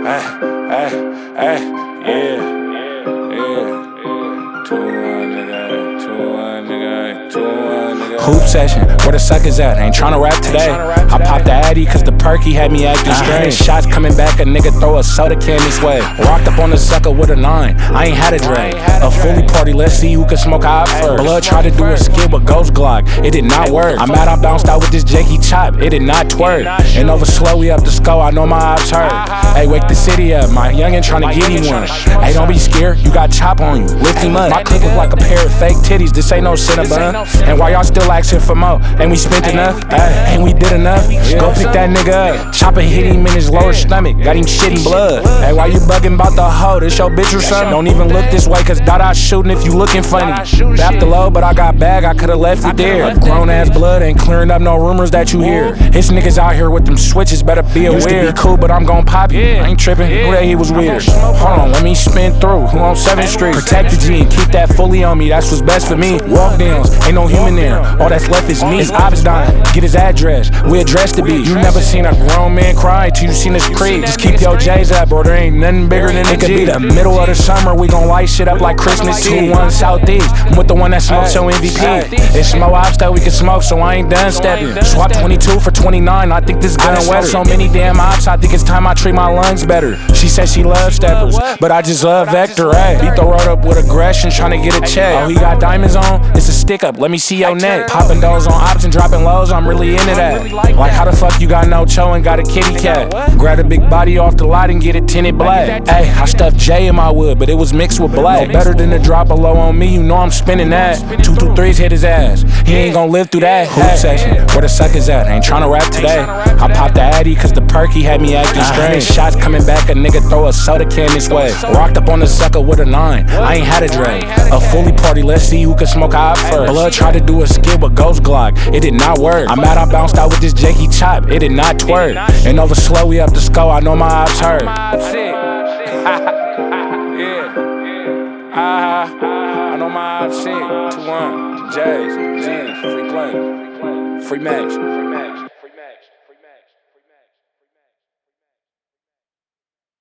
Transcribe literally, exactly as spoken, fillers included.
Ay, ay, ay, yeah, yeah. two one, nigga, two one, nigga, two one, nigga. Hoop session, where the suckers at? Ain't tryna rap today. I popped the Addy cause the perky had me acting strange. Shots coming back, a nigga throw a soda can this way. Walked up on the sucker with a nine, I ain't had a Dre. A fully party, let's see who can smoke out first. Blood tried to do a skit with Ghost Glock, it did not work. I'm mad I bounced out with this Jakey chop, it did not twerk. And over slow, we up the skull, I know my ops hurt. Hey, wake the city up, my youngin' tryna get him one. Hey, don't be scared, you got chop on you, lift him up. My clip look like a pair of fake titties, this ain't no Cinnabon. And why y'all still asking for more? Ain't we spent enough? Ay, ain't we did enough? Go pick that nigga up. Chopper hit him in his lower stomach, got him shitting blood. Hey, why you bugging about the hoe? This your bitch or something? Don't even look this way, cause Dada shooting if you looking funny. Bap the low, but I got bag, I could've left it there. Grown ass blood ain't clearing up no rumors that you hear. His niggas out here with them switches, better be aware. Used to be cool, but I'm gon' pop you. I ain't tripping, who that he was weird. Hold on, let me spin through, who on seventh street? Protect the G and keep that fully on me, that's what's best for me. Walk downs, ain't no human there, all that's left is me. His ops dying, get his address, we address the beat. You never seen a grown man cry till you seen his creed. Just keep your J's up, bro, there ain't nothing bigger than it could be the middle of the summer, we gon' light shit up like Christmas Eve. two one Southeast, I'm with the one that smokes your M V P. It's more ops that we can smoke, so I ain't done stepping. Swap twenty-two for twenty-nine, I think this gun wetter. So many damn ops, I think it's time I treat my lungs better. She said she loves steppers, but I just love Vector, ayy. Beat the road up with aggression, tryna get a check. Oh, he got diamonds on? It's a stick up, let me see your neck. Popping those on ops and dropping lows, I'm really into that. Like how the fuck you got no cho and got a kitty cat? Grab a big body off the lot and get it tinted black. Ayy, I stuffed J in my wood, but it was mixed with black. No better than to drop a low on me, you know I'm spinning that. Two two threes hit his ass, he ain't gon' live through that. Hoop section, where the suckers at? Ain't tryna rap today. I popped the Addy cause the perky had me acting strange. Shots coming back, a nigga throw a soda can this way. Rocked up on the sucker with a nine, I ain't had a Dre. A fully party, let's see who can smoke out first. Blood tried to do a skit with Ghost Glock, it did not work. I'm mad I bounced out with this Jakey chop, it did not twerk. And over slow, we up the skull, I know my ops hurt. I know my ops sick. two one, J's, G's, free play, free match.